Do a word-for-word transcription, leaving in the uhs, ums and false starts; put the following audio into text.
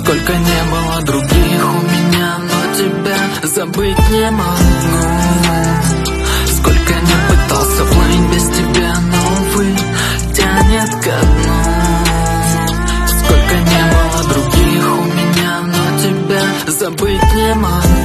Сколько не было других у меня, но тебя забыть не могу. Сколько не пытался плыть без тебя, но, увы, тянет ко дну. Сколько не было других у меня, но тебя забыть не могу.